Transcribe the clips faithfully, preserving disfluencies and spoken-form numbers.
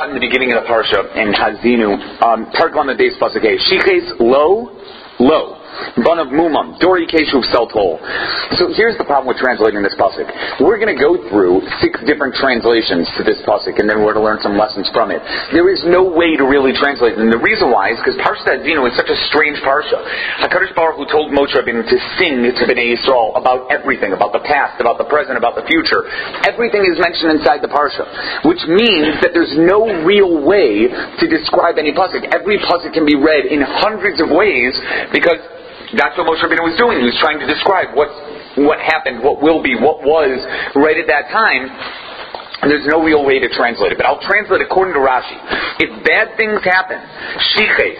In the beginning of the parsha in Hazinu, um, Targum the base pasuk, Shiches lo, lo. Bun of Mumam, Dori Keshuv Seltol. So here's the problem with translating this pasuk. We're going to go through six different translations to this pasuk, and then we're going to learn some lessons from it. There is no way to really translate it, and the reason why is because Parshat Hazinu is such a strange parsha. HaKadosh Baruch Hu told Moshe Rabbeinu to sing to Bnei Yisrael about everything, about the past, about the present, about the future. Everything is mentioned inside the parsha, which means that there's no real way to describe any pasuk. Every pasuk can be read in hundreds of ways because that's what Moshe Rabbeinu was doing. He was trying to describe what what happened, what will be, what was right at that time. And there's no real way to translate it. But I'll translate according to Rashi. If bad things happen, shiches,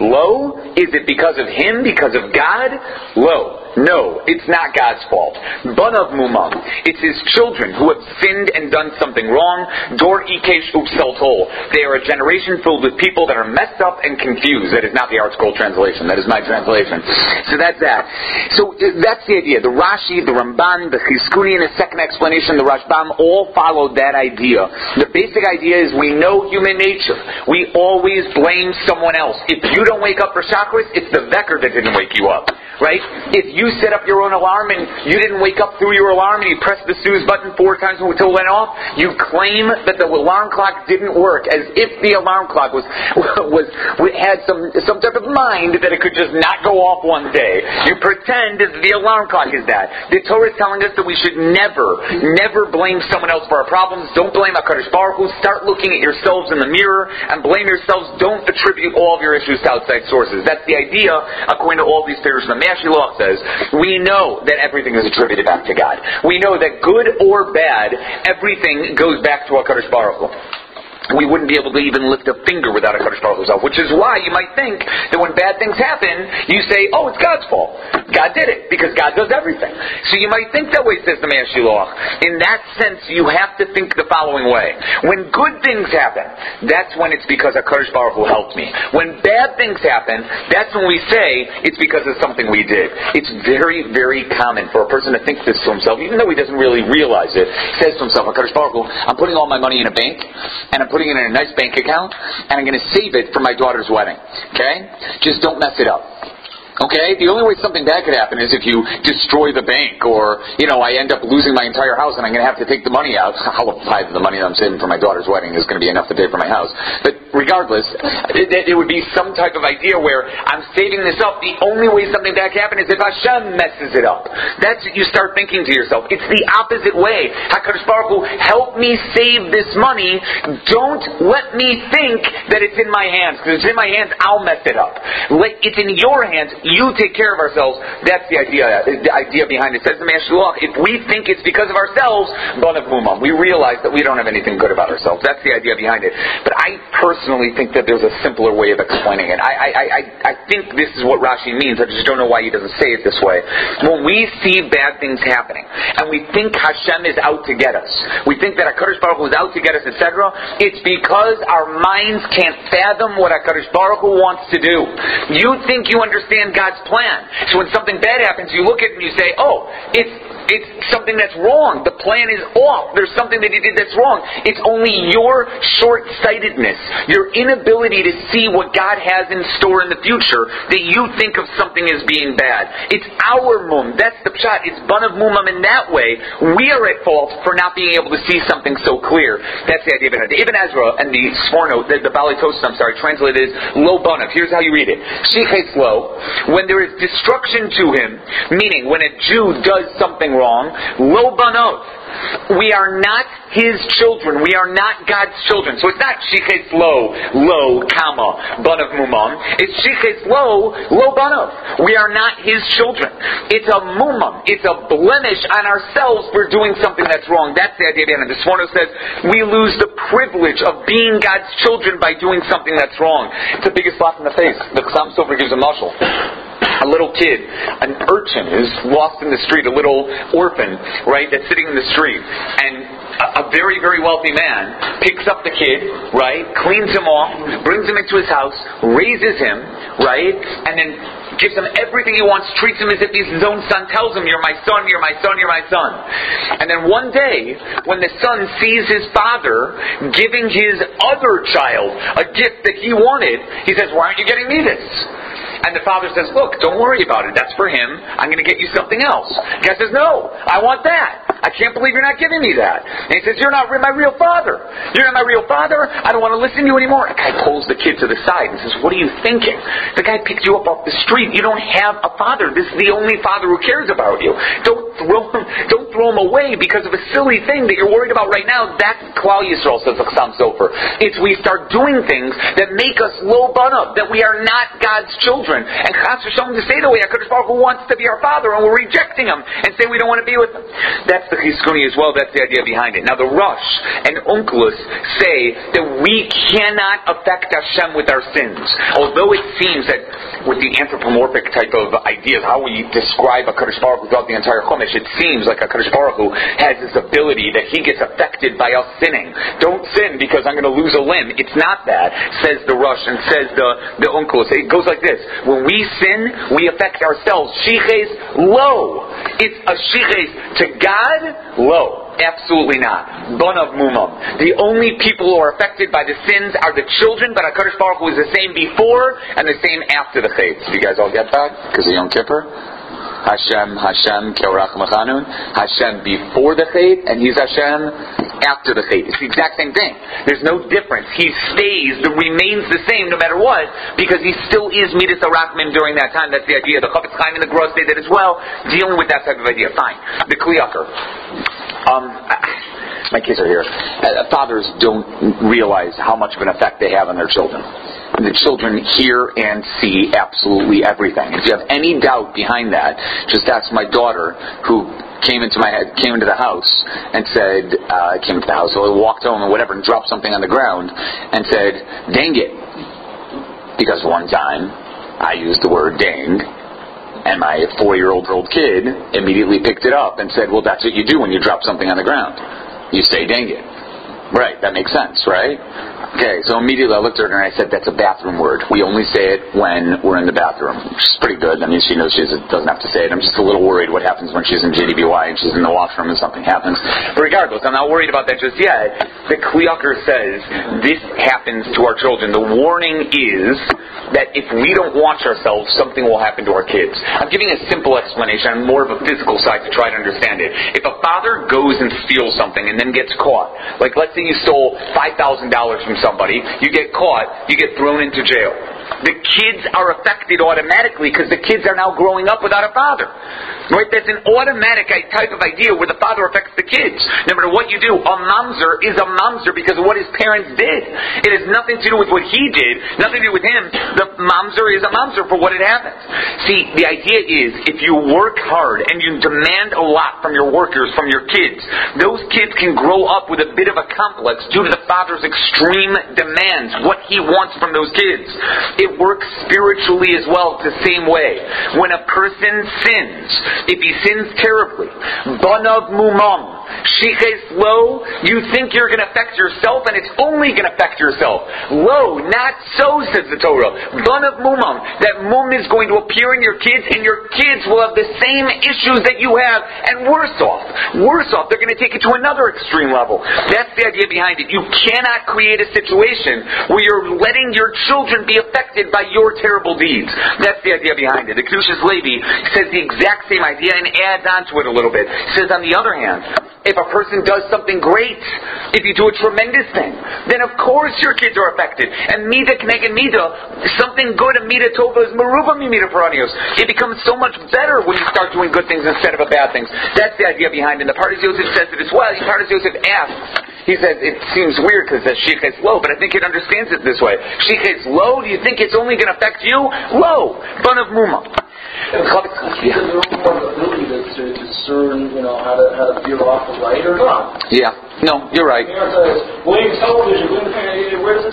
lo, is it because of him, because of God? Lo. No, it's not God's fault. Bun of Mumam, it's his children who have sinned and done something wrong. Dor Ikesh Upseltol, they are a generation filled with people that are messed up and confused. That is not the Art Scroll translation. That is my translation. So that's that. So that's the idea. The Rashi, the Ramban, the Chizkuni, and the second explanation, the Rashbam, all followed that idea. The basic idea is we know human nature. We always blame someone else. If you don't wake up for chakras, it's the Vecker that didn't wake you up. Right? If you set up your own alarm and you didn't wake up through your alarm and you pressed the snooze button four times until it went off, you claim that the alarm clock didn't work, as if the alarm clock was was had some some type of mind that it could just not go off one day. You pretend that the alarm clock is that. The Torah is telling us that we should never, never blame someone else for our problems. Don't blame HaKadosh Baruch Hu. Start looking at yourselves in the mirror and blame yourselves. Don't attribute all of your issues to outside sources. That's the idea, according to all these theories. The Mashilach says, we know that everything is attributed back to God. We know that good or bad, everything goes back to HaKadosh Baruch Hu. We wouldn't be able to even lift a finger without HaKadosh Baruch Hu, which is why you might think that when bad things happen, you say, oh, it's God's fault. God did it, because God does everything. So you might think that way, says the Meir Shiloach. In that sense, you have to think the following way. When good things happen, that's when it's because HaKadosh Baruch Hu helped me. When bad things happen, that's when we say it's because of something we did. It's very, very common for a person to think this to himself, even though he doesn't really realize it. He says to himself, HaKadosh Baruch Hu, I'm putting all my money in a bank, and I'm putting it in a nice bank account, and I'm going to save it for my daughter's wedding. Okay? Just don't mess it up. Okay? The only way something bad could happen is if you destroy the bank, or, you know, I end up losing my entire house and I'm going to have to take the money out. How high the money that I'm saving for my daughter's wedding is going to be enough to pay for my house. But regardless, it, it would be some type of idea where I'm saving this up. The only way something bad can happen is if Hashem messes it up. That's what you start thinking to yourself. It's the opposite way. HaKadosh Baruch Hu, help me save this money. Don't let me think that it's in my hands. Because if it's in my hands, I'll mess it up. It's in your hands. You take care of ourselves. That's the idea. The idea behind it. It says the Mashilach, if we think it's because of ourselves, Bun of Mumam, we realize that we don't have anything good about ourselves. That's the idea behind it. But I personally think that there's a simpler way of explaining it. I, I, I, I think this is what Rashi means. I just don't know why he doesn't say it this way. When we see bad things happening, and we think Hashem is out to get us, we think that HaKadosh Baruch Hu is out to get us, et cetera, it's because our minds can't fathom what HaKadosh Baruch Hu wants to do. You think you understand God's plan. So when something bad happens, you look at it and you say, oh, it's it's something that's wrong. The plan is off. There's something that he did that's wrong. It's only your short-sightedness, your inability to see what God has in store in the future, that you think of something as being bad. It's our mum. That's the pshat. It's bun of mumam in that way. We are at fault for not being able to see something so clear. That's the idea of it. The Ibn Ezra and the Sforno, the, the Bali Toast, I'm sorry, translated as lo banav. Here's how you read it. Shiches lo. When there is destruction to him, meaning when a Jew does something wrong, lo banot. We are not his children. We are not God's children. So it's not shiches lo, lo, comma, bun of mumam. It's shiches lo, lo banov. We are not his children. It's a mumam. It's a blemish on ourselves for doing something that's wrong. That's the idea behind it. The Sforno says we lose the privilege of being God's children by doing something that's wrong. It's the biggest slap in the face. The Chassam Sofer gives a mashal. A little kid, an urchin who's lost in the street, a little orphan, right, that's sitting in the street. And a, a very, very wealthy man picks up the kid, right, cleans him off, brings him into his house, raises him, right, and then gives him everything he wants, treats him as if he's his own son, tells him, you're my son, you're my son, you're my son. And then one day, when the son sees his father giving his other child a gift that he wanted, he says, why aren't you getting me this? And the father says, look, don't worry about it. That's for him. I'm going to get you something else. The guy says, no, I want that. I can't believe you're not giving me that. And he says, you're not my real father. You're not my real father. I don't want to listen to you anymore. The guy pulls the kid to the side and says, what are you thinking? The guy picked you up off the street. You don't have a father. This is the only father who cares about you. Don't throw him, don't throw him away because of a silly thing that you're worried about right now. That's Klal Yisrael, says the Chassam Sofer. It's we start doing things that make us low banav, that we are not God's children. And Chas v'Shalom to say the way HaKadosh Baruch Hu wants to be our father, and we're rejecting him and say we don't want to be with him. That's the Chizkuni as well. That's the idea behind it. Now the Rosh and Onkelos say that we cannot affect Hashem with our sins. Although it seems that with the anthropomorphic type of ideas, how we describe HaKadosh Baruch Hu throughout the entire Chumash, it seems like HaKadosh Baruch Hu has this ability that he gets affected by us sinning. Don't sin because I'm going to lose a limb. It's not that, says the Rosh and says the, the Onkelos. It goes like this. When we sin, we affect ourselves. Shiches, lo. It's a shiches to God, lo. Absolutely not. Banav mumam. The only people who are affected by the sins are the children, but HaKadosh Baruch Hu is the same before and the same after the chait. Do you guys all get that? Because of Yom Kippur? Hashem, Hashem, Keorach Machanun. Hashem before the chait, and He's Hashem after the chait. It's the exact same thing. There's no difference. He stays, the remains the same no matter what, because He still is Midas HaRachmim during that time. That's the idea. The Chafetz Chaim and the Gross say that as well, dealing with that type of idea. Fine. The Kli Yakar. Um, my kids are here. Uh, fathers don't realize how much of an effect they have on their children. The children hear and see absolutely everything. If you have any doubt behind that, just ask my daughter, who came into my head, came into the house and said, uh, came into the house, so I walked home or whatever and dropped something on the ground and said, dang it. Because one time I used the word dang, and my four-year-old old kid immediately picked it up and said, well, that's what you do when you drop something on the ground. You say dang it. Right, that makes sense, right? Okay, so immediately I looked at her and I said, that's a bathroom word. We only say it when we're in the bathroom. Which is pretty good. I mean, she knows she doesn't have to say it. I'm just a little worried what happens when she's in J D B Y and she's in the washroom and something happens. But regardless, I'm not worried about that just yet. The Kli Yakar says this happens to our children. The warning is that if we don't watch ourselves, something will happen to our kids. I'm giving a simple explanation on more of a physical side to try to understand it. If a father goes and steals something and then gets caught, like let's say you stole five thousand dollars from somebody, you get caught, you get thrown into jail. The kids are affected automatically because the kids are now growing up without a father. Right? That's an automatic type of idea where the father affects the kids. No matter what you do, a mamzer is a mamzer because of what his parents did. It has nothing to do with what he did, nothing to do with him. The mamzer is a mamzer for what it happens. See, the idea is if you work hard and you demand a lot from your workers, from your kids, those kids can grow up with a bit of a complex due to the father's extreme demands, what he wants from those kids. It works spiritually as well the same way. When a person sins, if he sins terribly, banav mumam, shiches lo, you think you're going to affect yourself, and it's only going to affect yourself. Lo, not so, says the Torah. Banav mumam, that mum is going to appear in your kids, and your kids will have the same issues that you have, and worse off. Worse off, they're going to take it to another extreme level. That's the idea behind it. You cannot create a situation where you're letting your children be affected by your terrible deeds. That's the idea behind it. The Kedushas Levi says the exact same idea and adds on to it a little bit. He says, on the other hand, if a person does something great, if you do a tremendous thing, then of course your kids are affected. And mida k'neged mida, something good, and mida tova is meruba mimida paranios. It becomes so much better when you start doing good things instead of bad things. That's the idea behind it. And the Pardes Yosef says it as well. Pardes Yosef asks, he says, it seems weird because it says shiches lo, but I think it understands it this way. Shiches lo, do you think it's only going to affect you? Lo, banav muma. Yeah. Is there more ability to, to discern, you know, how to how to veer off the right or not? Yeah. No, you're right. Williams television, where does it come?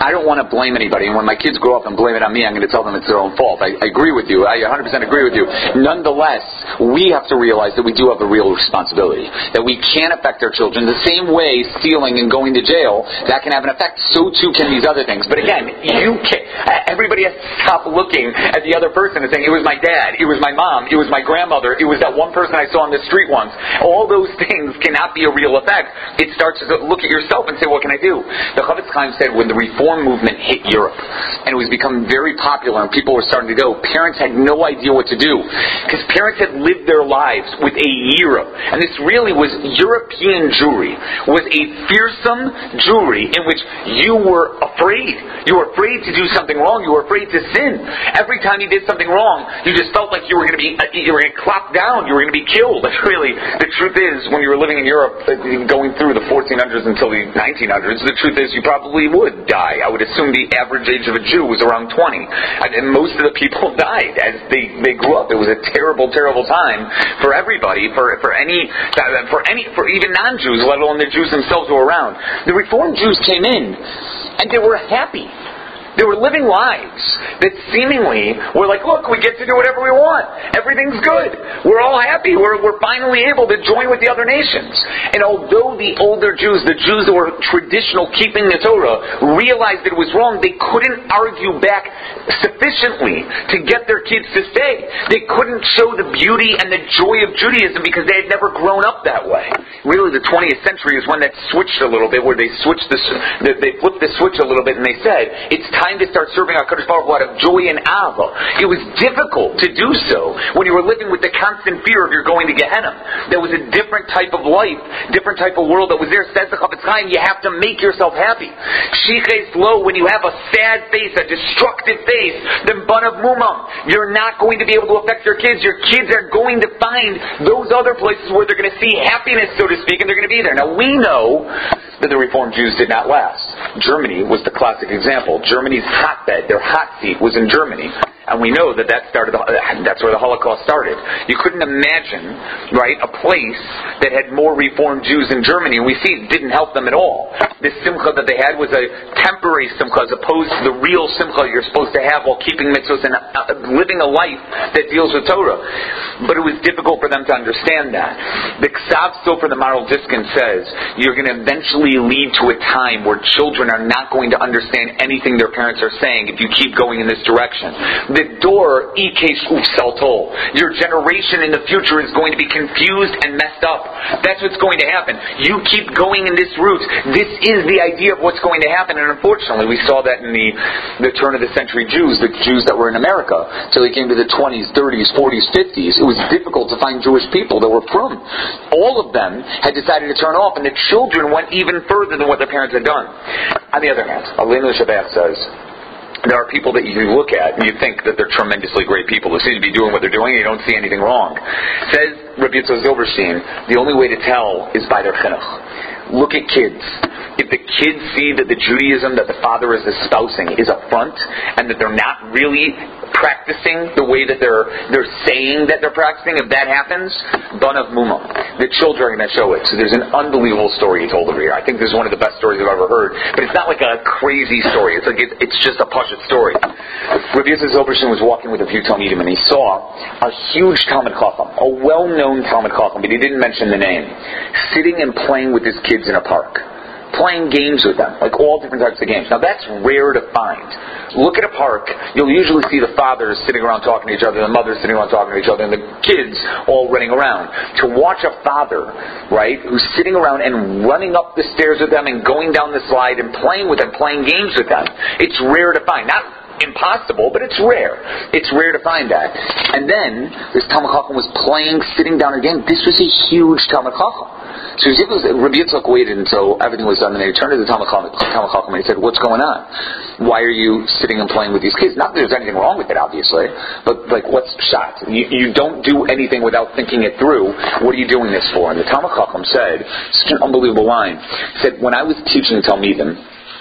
I don't want to blame anybody, and when my kids grow up and blame it on me, I'm going to tell them it's their own fault. I, I agree with you. I one hundred percent agree with you. Nonetheless, we have to realize that we do have a real responsibility, that we can affect our children. The same way stealing and going to jail, that can have an effect. So too can these other things. But again, you can, everybody has to stop looking at the other person and saying, it was my dad, it was my mom, it was my grandmother, it was that one person I saw on the street once. All those things cannot be a real effect. It starts to look at yourself and say, what can I do? The Chavetz Chaim said when the reform movement hit Europe, and it was becoming very popular and people were starting to go, parents had no idea what to do. Because parents had lived their lives with a yira. And this really was European Jewry, was a fearsome Jewry in which you were afraid. You were afraid to do something wrong. You were afraid to sin. Every time you did something wrong, you just felt like you were going to be, you were going to clop down. You were going to be killed. But really, the truth is, when you were living in Europe, going through the fourteen hundreds until the nineteen hundreds, the truth is you probably would die. I would assume the average age of a Jew was around twenty. And most of the people died as they, they grew up. It was a terrible, terrible time for everybody, for for any, for any, for even non-Jews, let alone the Jews themselves who were around. The Reformed Jews came in, and they were happy. They were living lives that seemingly were like, look, we get to do whatever we want. Everything's good. We're all happy. We're, we're finally able to join with the other nations. And although the older Jews, the Jews that were traditional keeping the Torah, realized that it was wrong, they couldn't argue back sufficiently to get their kids to stay. They couldn't show the beauty and the joy of Judaism because they had never grown up that way. Really, the twentieth century is when that switched a little bit, where they switched the, they flipped the switch a little bit and they said, it's time to start serving HaKadosh Baruch Hu out of joy and ava. It was difficult to do so when you were living with the constant fear of you're going to Gehenna. There was a different type of life, different type of world that was there. Says the Chavetz Chaim, you have to make yourself happy. Shiches lo, when you have a sad face, a destructive face, then ban of mumam, you're not going to be able to affect your kids. Your kids are going to find those other places where they're going to see happiness, so to speak, and they're going to be there. Now we know that the Reformed Jews did not last. Germany was the classic example. Germany's hotbed, their hot seat, was in Germany. And we know that that started. That's where the Holocaust started. You couldn't imagine, right, a place that had more Reformed Jews in Germany, and we see it didn't help them at all. This simcha that they had was a temporary simcha as opposed to the real simcha you're supposed to have while keeping mitzvahs and uh, living a life that deals with Torah. But it was difficult for them to understand that. The Ksav Sofer, the Maral Diskin, says you're going to eventually lead to a time where children are not going to understand anything their parents are saying if you keep going in this direction. The door, ikesh ufsaltol. Your generation in the future is going to be confused and messed up. That's what's going to happen. You keep going in this route. This is the idea of what's going to happen. And unfortunately, we saw that in the, the turn of the century Jews, the Jews that were in America, till they came to the twenties, thirties, forties, fifties. It was difficult to find Jewish people that were frum. All of them had decided to turn off, and the children went even further than what their parents had done. On the other hand, Aleinu Shabbat says, there are people that you look at and you think that they're tremendously great people who seem to be doing what they're doing and you don't see anything wrong. Says Rabbi Yitzhak Zilberstein, the only way to tell is by their chinuch. Look at kids. If the kids see that the Judaism that the father is espousing is a front and that they're not really practicing the way that they're they're saying that they're practicing, if that happens, ban of mumam. The children are going to show it. So there's an unbelievable story he told over here. I think this is one of the best stories I've ever heard. But it's not like a crazy story. It's like it, it's just a pashut story. Rabbi Yitzhak Zilberstein was walking with a few Talmidim and he saw a huge Talmid Chacham, a well-known Talmid Chacham, but he didn't mention the name, sitting and playing with his kids in a park. Playing games with them, like all different types of games. Now that's rare to find. Look at a park, you'll usually see the fathers sitting around talking to each other, the mothers sitting around talking to each other, and the kids all running around. To watch a father, right, who's sitting around and running up the stairs with them and going down the slide and playing with them, playing games with them, it's rare to find. Not impossible, but it's rare. It's rare to find that. And then this Talmid Chacham was playing, sitting down again. This was a huge Talmid Chacham. So Rabbi Yitzchak waited until everything was done, and then he turned to the Talmid Chacham and he said, "What's going on? Why are you sitting and playing with these kids?" Not that there's anything wrong with it, obviously, but like, what's shot? You, you don't do anything without thinking it through. What are you doing this for? And the Talmid Chacham said, such an unbelievable line. He said, when I was teaching Talmidim,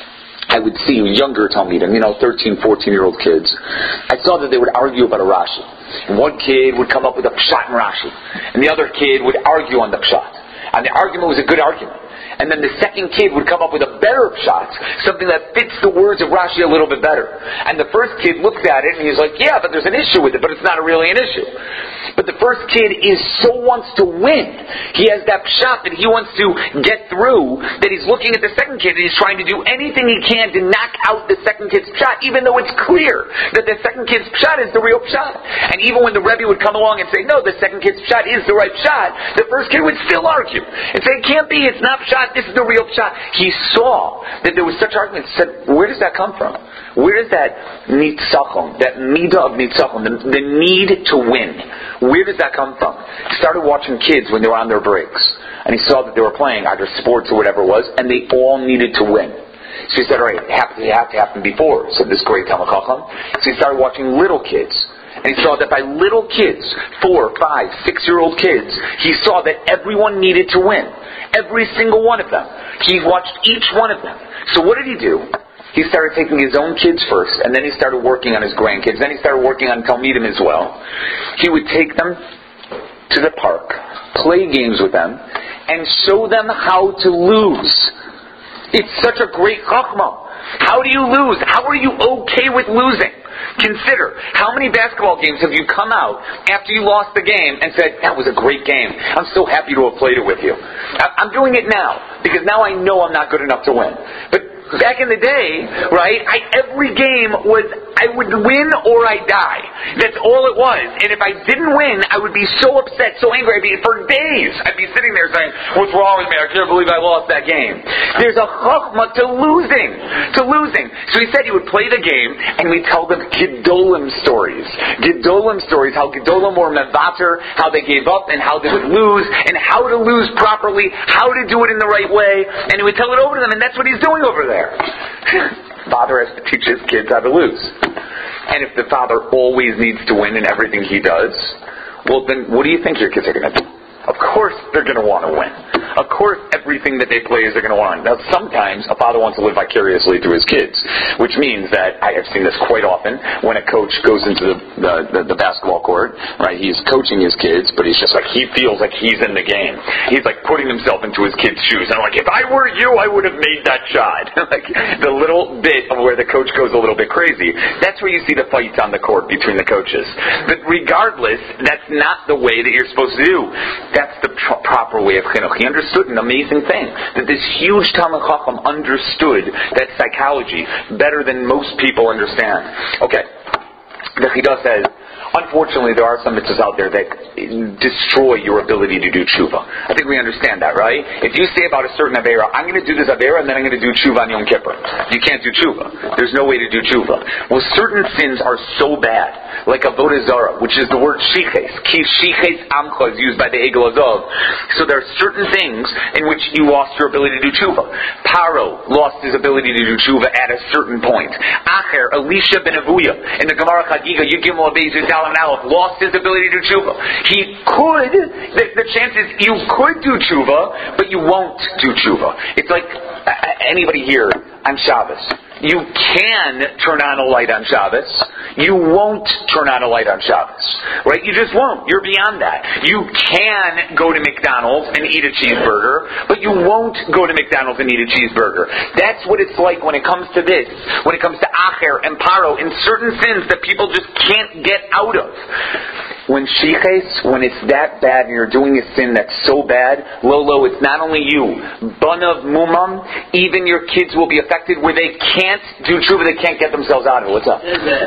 I would see younger Talmidim, you know, thirteen, fourteen-year-old kids. I saw that they would argue about a Rashi. And one kid would come up with a pshat in Rashi. And the other kid would argue on the pshat. And the argument was a good argument. And then the second kid would come up with a better pshat, something that fits the words of Rashi a little bit better. And the first kid looks at it and he's like, yeah, but there's an issue with it, but it's not really an issue. But the first kid is so wants to win. He has that pshat that he wants to get through, that he's looking at the second kid and he's trying to do anything he can to knock out the second kid's pshat, even though it's clear that the second kid's pshat is the real pshat. And even when the Rebbe would come along and say, no, the second kid's pshat is the right pshat, the first kid would still argue and say, it can't be, it's not pshat, this is the real pshat. He saw that there was such arguments. Said, where does that come from? Where does that nitzachon, that midah of nitzachon, the, the need to win, where does that come from? He started watching kids when they were on their breaks, and he saw that they were playing either sports or whatever it was, and they all needed to win. So he said, all right, it had to, it had to happen before, said this great Talmud Chacham. So he started watching little kids. And he saw that by little kids, four, five, six-year-old kids, he saw that everyone needed to win. Every single one of them. He watched each one of them. So what did he do? He started taking his own kids first, and then he started working on his grandkids. Then he started working on Talmidim as well. He would take them to the park, play games with them, and show them how to lose. It's such a great chachma. How do you lose? How are you okay with losing? Consider, how many basketball games have you come out after you lost the game and said, that was a great game. I'm so happy to have played it with you. I'm doing it now because now I know I'm not good enough to win. But back in the day, right, I, every game was, I would win or I die. That's all it was. And if I didn't win, I would be so upset, so angry. I'd be, for days, I'd be sitting there saying, what's wrong with me? I can't believe I lost that game. There's a chachma to losing. To losing. So he said he would play the game and we'd tell them Gedolim stories. Gedolim stories, how Gedolim were mevater, how they gave up and how they would lose, and how to lose properly, how to do it in the right way. And he would tell it over to them, and that's what he's doing over there. Father has to teach his kids how to lose. And if the father always needs to win in everything he does, well then what do you think your kids are going to do? Of course they're going to want to win. Of course everything that they play is they're going to want. Now sometimes a father wants to live vicariously through his kids, which means that, I have seen this quite often, when a coach goes into the, the, the, the basketball court, right, he's coaching his kids, but he's just like, he feels like he's in the game. He's like putting himself into his kids' shoes. And I'm like, if I were you, I would have made that shot. Like the little bit of where the coach goes a little bit crazy. That's where you see the fights on the court between the coaches. But regardless, that's not the way that you're supposed to do. That's the pro- proper way of chinuch. He understood an amazing thing, that this huge Talmud Chacham understood that psychology better than most people understand. Okay, the Chidah says, unfortunately, there are some mitzvahs out there that destroy your ability to do tshuva. I think we understand that, right? If you say about a certain avera, I'm going to do this avera and then I'm going to do tshuva on Yom Kippur. You can't do tshuva. There's no way to do tshuva. Well, certain sins are so bad, like avodah zarah, which is the word shiches. Ki shiches amcha is used by the Egel Azov. So there are certain things in which you lost your ability to do tshuva. Paro lost his ability to do tshuva at a certain point. Acher, Elisha ben Avuya, in the Gemara Chagiga, Yigimel Abezu lost his ability to do tshuva. He could, the, the chance is you could do tshuva, but you won't do tshuva. It's like uh, anybody here on Shabbos. You can turn on a light on Shabbos. You won't turn on a light on Shabbos. Right? You just won't. You're beyond that. You can go to McDonald's and eat a cheeseburger, but you won't go to McDonald's and eat a cheeseburger. That's what it's like when it comes to this. When it comes to acher and paro and certain sins that people just can't get out of. When shiches, when it's that bad and you're doing a sin that's so bad, Lolo, it's not only you. Banav mumam, even your kids will be affected where they can't do tshuva, they can't get themselves out of it. What's up?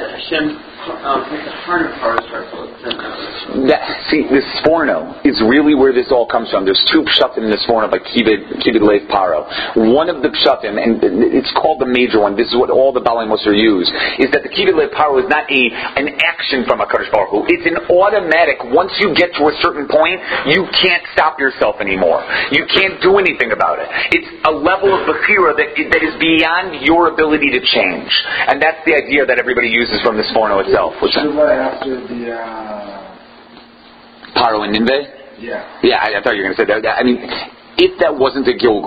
That, see, this sforno is really where this all comes from. There's two pshatim in the sforno by Kivud Lev Paro. One of the pshatim, and it's called the major one, this is what all the Balei Musar use, is that the Kivud Lev Paro is not a an action from a Kadosh Baruch Hu. It's an automatic, once you get to a certain point, you can't stop yourself anymore. You can't do anything about it. It's a level of bechira that, that is beyond your ability to change. And that's the idea that everybody uses from the sforno itself. What's that? After the uh... Paro and Ninveh? Yeah. Yeah, I, I thought you were going to say that. I mean, if that wasn't a Gilgal,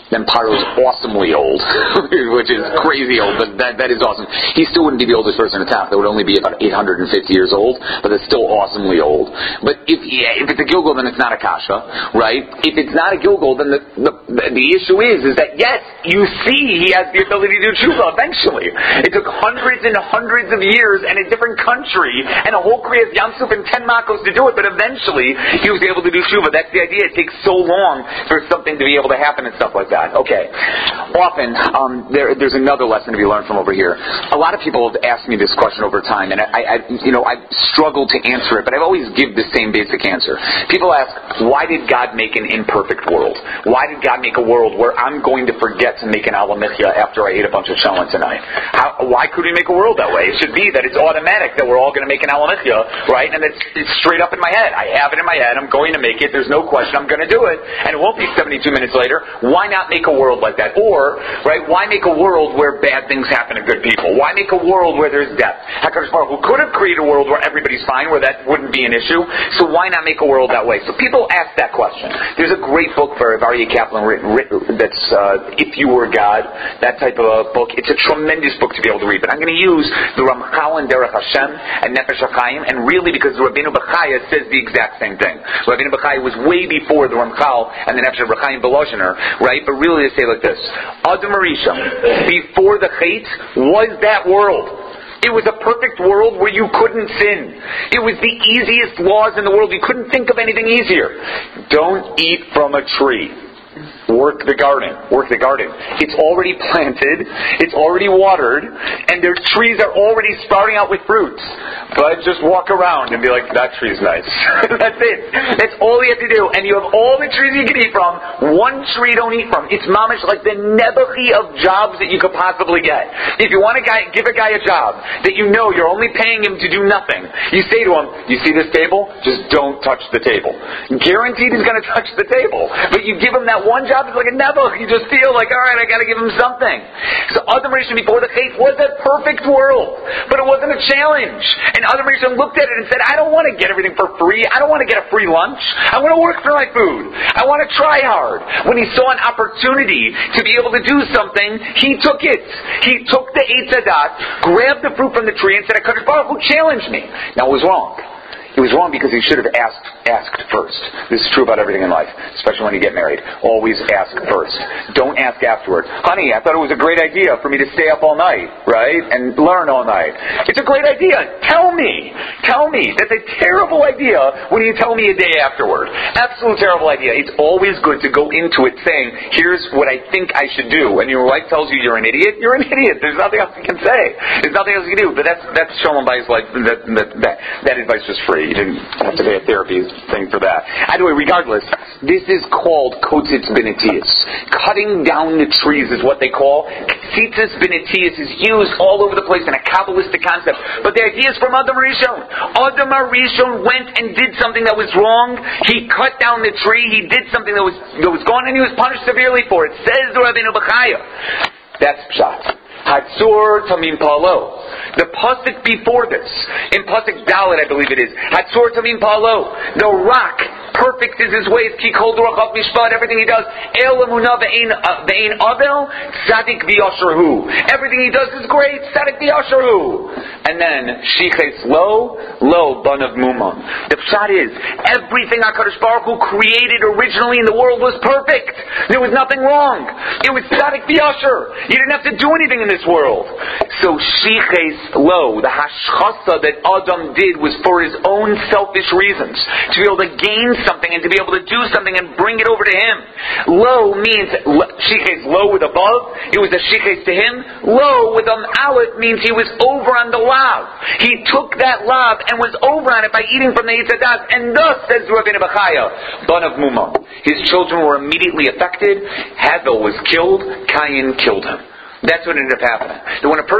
then Paro's awesomely old, which is crazy old, but that, that is awesome. He still wouldn't be the oldest person in town. That would only be about eight hundred fifty years old, but that's still awesomely old. But if yeah, if it's a Gilgal, then it's not a Kasha, right? If it's not a Gilgal, then the, the, the issue is, is that yes, you see he has the ability to do tshuva eventually. It took hundreds and hundreds of years and a different country and a whole Kriyas Yamsuf and ten Makos to do it, but eventually he was able to do tshuva. That's the idea. It takes so long for something to be able to happen and stuff like that. Okay. Often, um, there, there's another lesson to be learned from over here. A lot of people have asked me this question over time, and I, I, you know, I've struggled to answer it, but I've always give the same basic answer. People ask, why did God make an imperfect world? Why did God make a world where I'm going to forget to make an alamichya after I ate a bunch of challah tonight? How, why could we make a world that way? It should be that it's automatic that we're all going to make an alamichya, right? And it's, it's straight up in my head. I have it in my head. I'm going to make it. There's no question. I'm going to do it, and it won't be seventy-two minutes later. Why not make a world like that? Or, right, why make a world where bad things happen to good people? Why make a world where there's death? HaKadosh Baruch Hu could have created a world where everybody's fine, where that wouldn't be an issue. So why not make a world that way? So people ask that question. There's a great book by Aryeh Kaplan written, written that's uh, If You Were God, that type of a book. It's a tremendous book to be able to read. But I'm going to use the Ramchal and Derech Hashem and Nefesh HaChaim, and really because the Rabbeinu Bechaya says the exact same thing. Rabbeinu Bechaya was way before the Ramchal and the Nefesh HaChaim Beloshener, right? But really they say like this: Adam Rishon, before the Chait, was that world. It was a perfect world where you couldn't sin. It was the easiest laws in the world. You couldn't think of anything easier. Don't eat from a tree. Work the garden. Work the garden. It's already planted. It's already watered. And their trees are already sprouting out with fruits. But just walk around and be like, that tree's nice. That's it. That's all you have to do. And you have all the trees you can eat from. One tree don't eat from. It's mamish like the nebuchi of jobs that you could possibly get. If you want to guy, give a guy a job that you know you're only paying him to do nothing, you say to him, you see this table? Just don't touch the table. Guaranteed he's going to touch the table. But you give him that one job, it's like a nebuch. You just feel like, all right, I got to give him something. So Adam Rishon before the Chait was a perfect world, but it wasn't a challenge. And Adam Rishon looked at it and said, I don't want to get everything for free. I don't want to get a free lunch. I want to work for my food. I want to try hard. When he saw an opportunity to be able to do something, he took it. He took the Eitz Hadat, grabbed the fruit from the tree, and said, HaKadosh Baruch Hu challenged me. Now it was wrong. It was wrong because he should have asked asked first. This is true about everything in life, especially when you get married. Always ask first. Don't ask afterward. Honey, I thought it was a great idea for me to stay up all night, right? And learn all night. It's a great idea. Tell me. Tell me. That's a terrible idea when you tell me a day afterward. Absolute terrible idea. It's always good to go into it saying, here's what I think I should do. And your wife tells you you're an idiot, you're an idiot. There's nothing else you can say. There's nothing else you can do. But that's that's Shalom Bayis life. That, that, that, that advice was free. You didn't have to pay a therapy thing for that. Anyway, regardless, this is called kotzitz benetius. Cutting down the trees is what they call. Kotzitz benetius is used all over the place in a Kabbalistic concept. But the idea is from Adam Rishon. Adam Rishon went and did something that was wrong. He cut down the tree. He did something that was that was gone, and he was punished severely for it. Says the Rabbeinu Bechaya. That's pshat. Hatzor Tamim Palo. The pasuk before this, in pasuk Dalet, I believe it is. Hatzor Tamim Palo. The rock, perfect is his ways. Ki kol dorach mishpat. Everything he does. El emunah ve'ein avel. Tzadik v'yasherhu. Everything he does is great. Tzadik v'yasherhu. And then shiches lo lo ban of mumam. The pshat is everything HaKadosh Baruch Hu created originally in the world was perfect. There was nothing wrong. It was tzadik v'yasher. You didn't have to do anything in this world. So shiches lo, the hashchasa that Adam did was for his own selfish reasons, to be able to gain something and to be able to do something and bring it over to him. Lo means shiches lo with above. It was a shiches to him. Lo with an aleph means he was over on the lav. He took that lav and was over on it by eating from the Eitz Hadat, and thus says Rabbeinu Bechaya, ban of Mumam. His children were immediately affected. Havel was killed. Cain killed him. That's what ended up happening. That when a person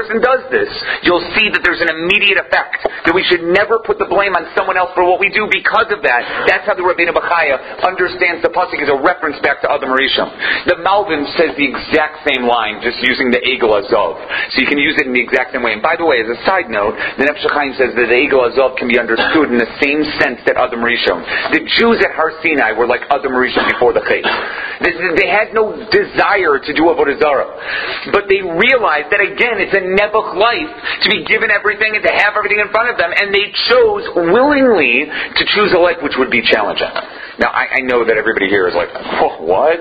person does this, you'll see that there's an immediate effect. That we should never put the blame on someone else for what we do because of that. That's how the Rabbeinu Bechaya understands the pasuk as a reference back to Adam Rishon. The Malvin says the exact same line, just using the Egel Azov. So you can use it in the exact same way. And by the way, as a side note, the Nefesh HaChaim says that the Egel Azov can be understood in the same sense that Adam Rishon. The Jews at Har Sinai were like Adam Rishon before the Chet. They, they had no desire to do Avodah Zarah. But they realized that again, it's a Nebuch life to be given everything and to have everything in front of them, and they chose willingly to choose a life which would be challenging. Now, I, I know that everybody here is like, oh, what?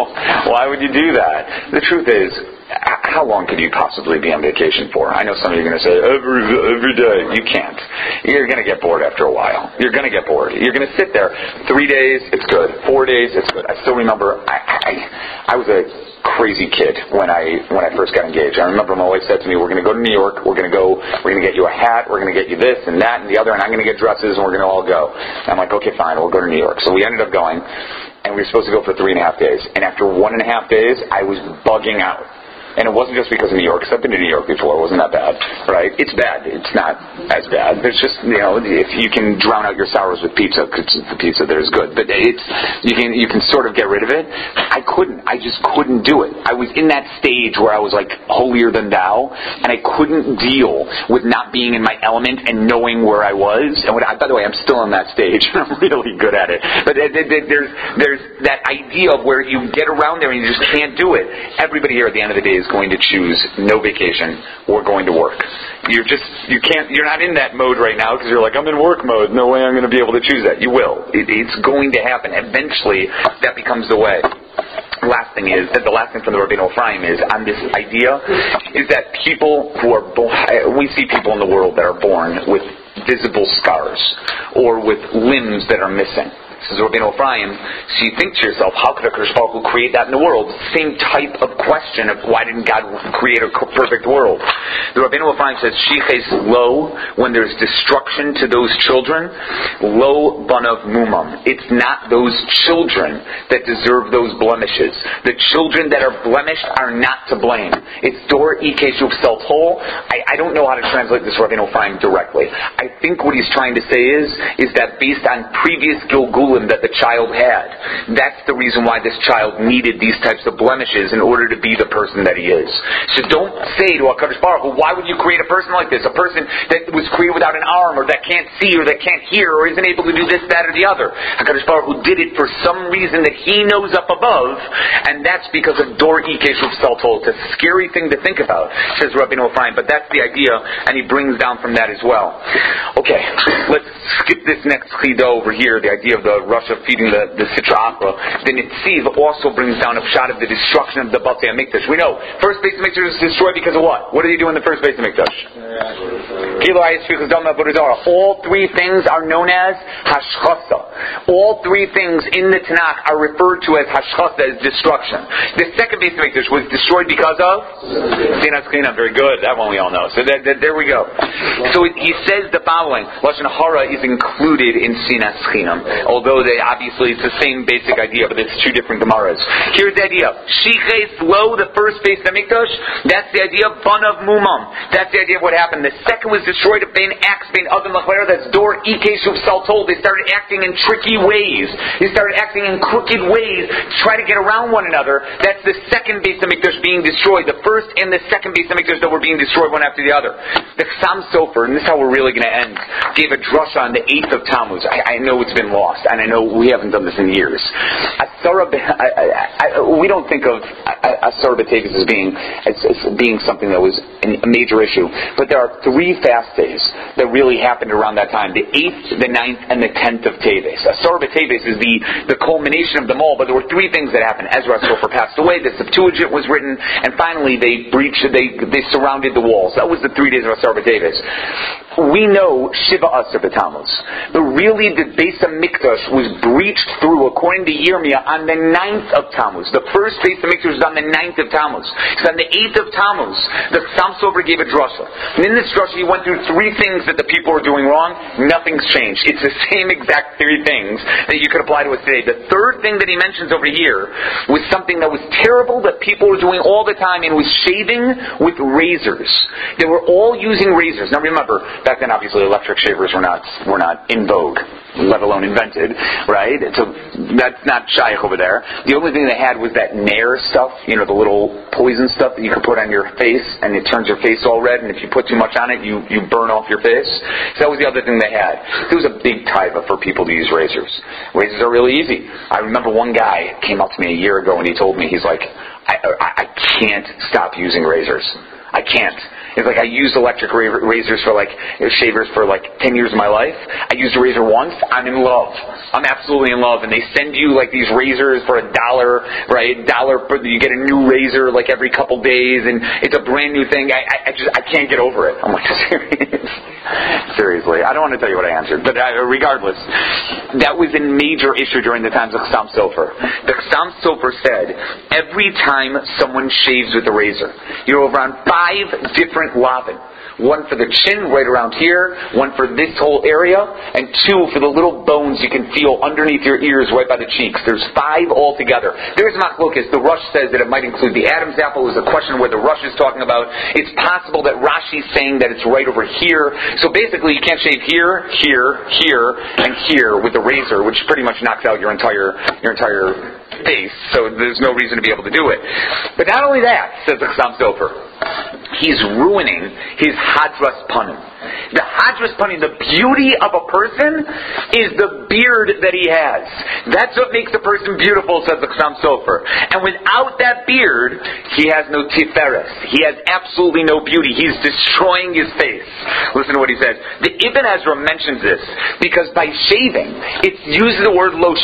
Why would you do that? The truth is, how long could you possibly be on vacation for? I know some of you are going to say, every every day. You can't. You're going to get bored after a while. You're going to get bored. You're going to sit there. Three days, it's good. Four days, it's good. I still remember, I, I, I was a crazy kid when I when I first got engaged. I remember my wife said to me, we're going to go to New York, we're going to go, we're going to get you a hat, we're going to get you this and that and the other, and I'm going to get dresses, and we're going to all go. And I'm like, okay, fine, we'll go to New York. So we ended up going, and we were supposed to go for three and a half days. And after one and a half days, I was bugging out. And it wasn't just because of New York, because I've been to New York before. It wasn't that bad, right? It's bad. It's not as bad. There's just, you know, if you can drown out your sorrows with pizza, because the pizza there is good. But it's, you can you can sort of get rid of it. I couldn't. I just couldn't do it. I was in that stage where I was like holier than thou, and I couldn't deal with not being in my element and knowing where I was. And when I, by the way, I'm still in that stage. I'm really good at it. But there's there's that idea of where you get around there and you just can't do it. Everybody here at the end of the day is going to choose no vacation or going to work. You're just, you can't, you're not in that mode right now because you're like, I'm in work mode. No way I'm going to be able to choose that. You will. It, it's going to happen. Eventually, that becomes the way. Last thing is, that the last thing from the Rabbeinu Ephraim is, on this idea, is that people who are born, we see people in the world that are born with visible scars or with limbs that are missing. Says Rabbeinu Ephraim, so you think to yourself, how could a Kadosh Baruch Hu create that in the world? Same type of question of why didn't God create a perfect world? The Rabbeinu Ephraim says, Shiches lo, when there's destruction to those children, lo banav mumam. It's not those children that deserve those blemishes. The children that are blemished are not to blame. It's dor ikeshuv seltol. I, I don't know how to translate this Rabbeinu Ephraim directly. I think what he's trying to say is, is that based on previous Gilgul that the child had. That's the reason why this child needed these types of blemishes in order to be the person that he is. So don't say to HaKadosh Baruch Hu, why would you create a person like this? A person that was created without an arm, or that can't see, or that can't hear, or isn't able to do this, that, or the other. HaKadosh Baruch Hu did it for some reason that he knows up above, and that's because of Dor Ikeshuv Saltol. It's a scary thing to think about, says Rabbeinu Ephraim, but that's the idea, and he brings down from that as well. Okay, let's skip this next chidah over here, the idea of the Russia feeding the, the Sitra Achra. The Netziv also brings down a shot of the destruction of the Batei HaMikdash. We know, first Beis HaMikdash was destroyed because of what? What did he do in the first Beis HaMikdash? All three things are known as Hashchasa. All three things in the Tanakh are referred to as Hashchasa, as destruction. The second Beis HaMikdash was destroyed because of Sinas Chinam. Very good. That one we all know. So that, that, there we go. So it, he says the following. Lashon Hara is included in Sinas Chinam. Although they obviously it's the same basic idea, but it's two different Gemaras. Here's the idea: Shiches lo, the first Beis HaMikdash. That's the idea of Banav Mumam. That's the idea of what happened. The second was destroyed of Bein Axe, Bein Adam Lachler. That's Dor Ikeshuv Saltol. They started acting in tricky ways. They started acting in crooked ways to try to get around one another. That's the second Beis HaMikdash being destroyed. The first and the second Beis HaMikdash that were being destroyed one after the other. The Chassam Sofer, and this is how we're really going to end, gave a drasha on the eighth of Tammuz. I, I know it's been lost. And I know we haven't done this in years. Asara, I, I, we don't think of Asara B'Teves as being as, as being something that was a major issue, but there are three fast days that really happened around that time: the eighth, the ninth, and the tenth of Teves. Asara B'Teves is the the culmination of them all. But there were three things that happened. Ezra Sofer passed away. The Septuagint was written, and finally they breached. They they surrounded the walls. That was the three days of Asara B'Teves. we know Shiva Asar B'Tammuz. But really the Beis HaMikdash was breached through, according to Yirmiyah, on the ninth of Tammuz. The first Beis HaMikdash was on the ninth of Tammuz. So on the eighth of Tammuz, the Chassam Sofer gave a drasha. And in this drasha he went through three things that the people were doing wrong. Nothing's changed. It's the same exact three things that you could apply to us today. The third thing that he mentions over here was something that was terrible that people were doing all the time, and was shaving with razors. They were all using razors. Now remember, back then obviously electric shavers were not were not in vogue, let alone invented, right? So that's not shaykh over there. The only thing they had was that nair stuff, you know, the little poison stuff that you can put on your face, and it turns your face all red, and if you put too much on it, you, you burn off your face. So that was the other thing they had. It was a big taiva for people to use razors. Razors are really easy. I remember one guy came up to me a year ago and he told me, he's like, I, I, I can't stop using razors. I can't. It's like I used electric razors for like, shavers for like ten years of my life. I used a razor once. I'm in love. I'm absolutely in love. And they send you like these razors for a dollar, right? Dollar, for, you get a new razor like every couple days, and it's a brand new thing. I, I, I just, I can't get over it. I'm like, serious? Seriously. I don't want to tell you what I answered, but uh, regardless, that was a major issue during the times of Chassam Sofer. The Chassam Sofer said, every time someone shaves with a razor, you're over on five different lavin. One for the chin, right around here. One for this whole area. And two for the little bones you can feel underneath your ears, right by the cheeks. There's five altogether. There's Machlokas. The Rush says that it might include the Adam's apple. There's a question where the Rush is talking about. It's possible that Rashi's saying that it's right over here. So basically you can't shave here, here, here, and here with the razor, which pretty much knocks out your entire your entire face. So there's no reason to be able to do it. But not only that, says the Chassam Sofer, he's ruining his Hadras Panim. The Hadras Panim, the beauty of a person, is the beard that he has. That's what makes a person beautiful, says the Chassam Sofer. And without that beard, he has no tiferes. He has absolutely no beauty. He's destroying his face. Listen to what he says. The Ibn Ezra mentions this because by shaving, it uses the word lo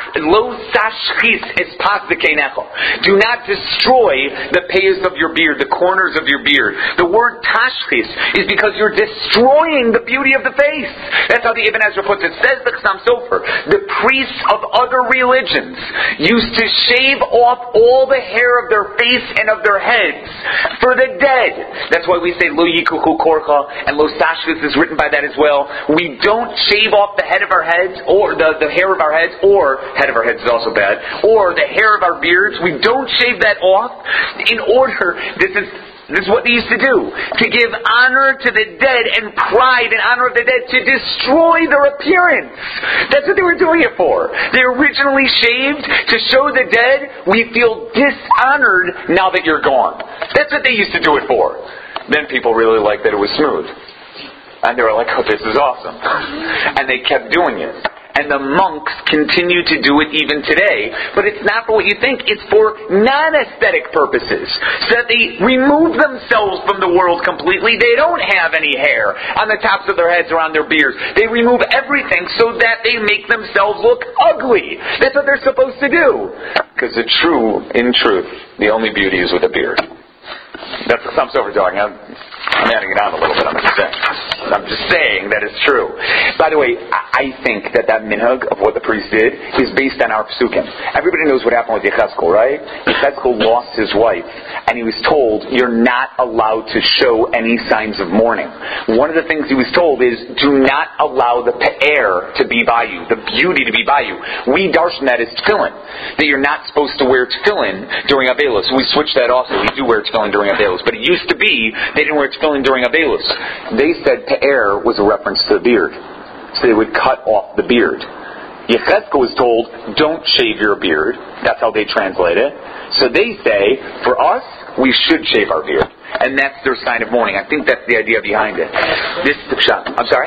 sashchis es pas v'keinecho. Do not destroy the payas of your beard, the corners of your beard. The word tashchis is because you're destroying the beauty of the face. That's how the Ibn Ezra puts it. Says the Chassam Sofer, the priests of other religions used to shave off all the hair of their face and of their heads for the dead. That's why we say lo yikuchu korcha, and lo sashchis is written by that as well. We don't shave off the head of our heads, or the, the hair of our heads, or head of our heads is also bad, or the hair of our beards. We don't shave that off in order, this is This is what they used to do, to give honor to the dead and pride and honor of the dead, to destroy their appearance. That's what they were doing it for. They originally shaved to show the dead, we feel dishonored now that you're gone. That's what they used to do it for. Then people really liked that it was smooth. And they were like, oh, this is awesome. And they kept doing it. And the monks continue to do it even today. But it's not for what you think. It's for non-aesthetic purposes. So that they remove themselves from the world completely. They don't have any hair on the tops of their heads or on their beards. They remove everything so that they make themselves look ugly. That's what they're supposed to do. Because the true, in truth, the only beauty is with a beard. That's what I'm over talking. I'm, I'm adding it on a little bit. I'm just saying. I'm just saying that it's true. By the way, I think that that minhag of what the priest did is based on our psukim. Everybody knows what happened with Yechezkel, right? Yechezkel lost his wife, and he was told, you're not allowed to show any signs of mourning. One of the things he was told is, do not allow the pe'er to be by you, the beauty to be by you. We darshan that as tefillin, that you're not supposed to wear tefillin during Avelos. We switched that also. We do wear tefillin during Avelos. But it used to be, they didn't wear tefillin during Avelos. They said pe'er was a reference to the beard. So they would cut off the beard. Yechezkel was told, don't shave your beard. That's how they translate it. So they say, for us, we should shave our beard. And that's their sign of mourning. I think that's the idea behind it. This is the shot. I'm sorry?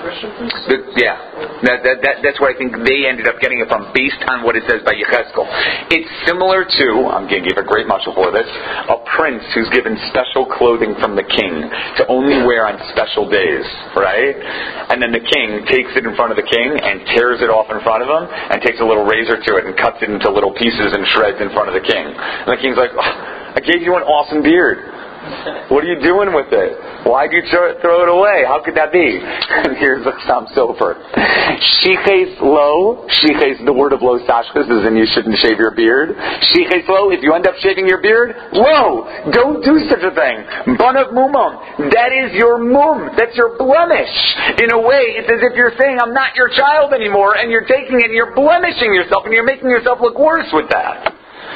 The, yeah. That, that, that, that's where I think they ended up getting it from, based on what it says by Yechezkel. It's similar to, I'm going to give a great mashal for this, a prince who's given special clothing from the king to only wear on special days, right? And then the king takes it in front of the king and tears it off in front of him and takes a little razor to it and cuts it into little pieces and shreds in front of the king. And the king's like, oh, I gave you an awesome beard. What are you doing with it? Why'd you throw it away? How could that be? Here's the Chassam Sofer. Shiches lo. Shiches, the word of lo sashkas is in you shouldn't shave your beard. Shiches lo, if you end up shaving your beard, lo, don't do such a thing. Banav mumam. That is your mum. That's your blemish. In a way, it's as if you're saying, I'm not your child anymore, and you're taking it and you're blemishing yourself, and you're making yourself look worse with that.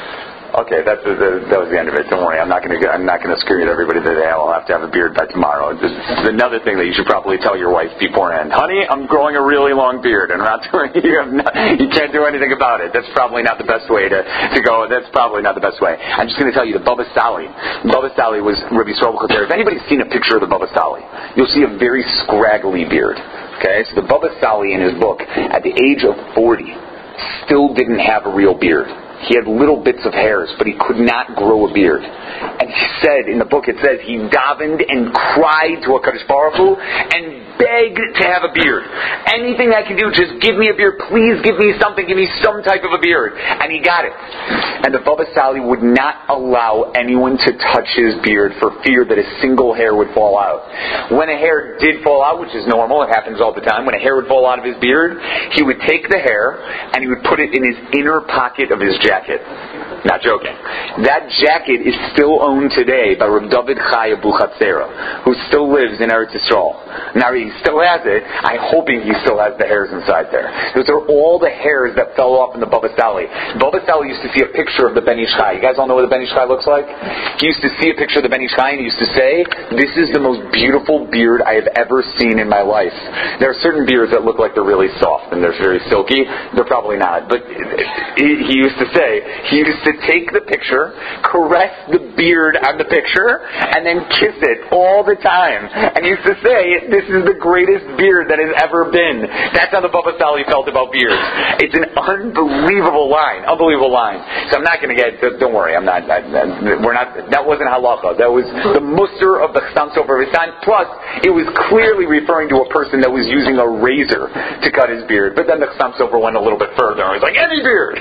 Okay, that's uh, that was the end of it. Don't worry, I'm not going to I'm not going to screw you to everybody today. I'll have to have a beard by tomorrow. This is another thing that you should probably tell your wife beforehand. Honey, I'm growing a really long beard, and I'm not doing you, have not, you can't do anything about it. That's probably not the best way to, to go. That's probably not the best way. I'm just going to tell you the Baba Sali. Baba Sali was Rabbi Yisrael Chater. If anybody's seen a picture of the Baba Sali, you'll see a very scraggly beard. Okay, so the Baba Sali in his book, at the age of forty, still didn't have a real beard. He had little bits of hairs, but he could not grow a beard. And he said, in the book it says, he davened and cried to HaKadosh Baruch Hu and begged to have a beard. Anything I can do, just give me a beard. Please give me something. Give me some type of a beard. And he got it. And the Baba Sali would not allow anyone to touch his beard for fear that a single hair would fall out. When a hair did fall out, which is normal, it happens all the time, when a hair would fall out of his beard, he would take the hair and he would put it in his inner pocket of his jacket. Jacket. Not joking. That jacket is still owned today by Reb David Chai Abuchatzera, who still lives in Eretz Yisrael. Now he still has it. I'm hoping he still has the hairs inside there. Those are all the hairs that fell off in the Baba Sali. Baba Sali used to see a picture of the Ben Ish Chai. You guys all know what the Ben Ish Chai looks like? He used to see a picture of the Ben Ish Chai and he used to say, "This is the most beautiful beard I have ever seen in my life." There are certain beards that look like they're really soft and they're very silky. They're probably not. But he, he used to say, he used to take the picture, caress the beard on the picture, and then kiss it all the time. And he used to say, "This is the greatest beard that has ever been." That's how the Baba Sali felt about beards. It's an unbelievable line, unbelievable line. So I'm not going to get. Don't worry, I'm not. I, we're not. That wasn't halacha. That was the mussar of the Chassam Sofer of his time. Plus, it was clearly referring to a person that was using a razor to cut his beard. But then the Chassam Sofer went a little bit further. It was like any beard.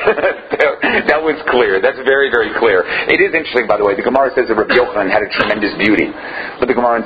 That was clear. That's very, very clear. It is interesting, by the way. The Gemara says that Rabbi Yochanan had a tremendous beauty. But the Gemara in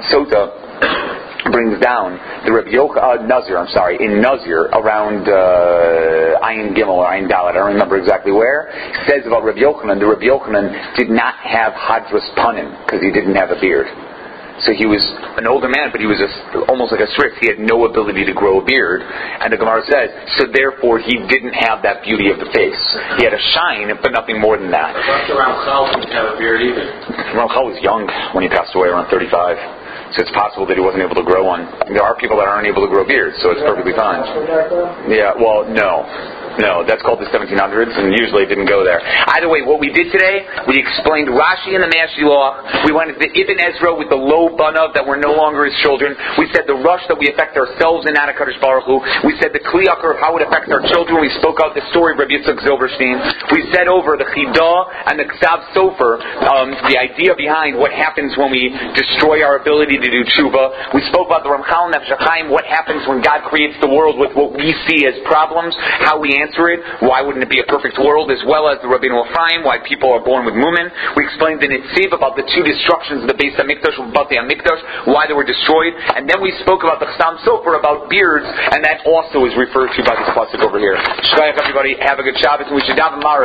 Sota brings down the Rabbi Yochanan, uh, Nazir, I'm sorry, in Nazir, around uh, Ayin Gimel or Ayin Dalet, I don't remember exactly where, says about Rabbi Yochanan, that Rabbi Yochanan did not have Hadras Panim because he didn't have a beard. So he was an older man, but he was a, almost like a Swiss. He had no ability to grow a beard. And the Gemara says, so therefore he didn't have that beauty of the face. He had a shine, but nothing more than that. Dr. Ramchal didn't have a beard either. Ramchal was young when he passed away, around thirty-five. So it's possible that he wasn't able to grow one. There are people that aren't able to grow beards, so it's perfectly fine. Yeah, well, no. No, that's called the seventeen hundreds, and usually it didn't go there. Either way, what we did today, we explained Rashi and the Mashiach. We went into Ibn Ezra with the low banav that we're no longer his children. We said the rush that we affect ourselves and not HaKadosh Baruch Hu. We said the kliyakar of how it affects our children. We spoke out the story of Rabbi Yitzchak Zilberstein. We said over the Chidah and the Ksav Sofer, um, the idea behind what happens when we destroy our ability to do tshuva. We spoke about the Ramchal Nefesh HaChaim, what happens when God creates the world with what we see as problems, how we answer it, why wouldn't it be a perfect world, as well as the Rabbeinu Ephraim, why people are born with mumin. We explained the Netziv about the two destructions of the Beis HaMikdash, Bati HaMikdash, why they were destroyed, and then we spoke about the Chassam Sofer, about beards, and that also is referred to by this pasuk over here. Shkayach, everybody, have a good Shabbos, and we should daven Marav.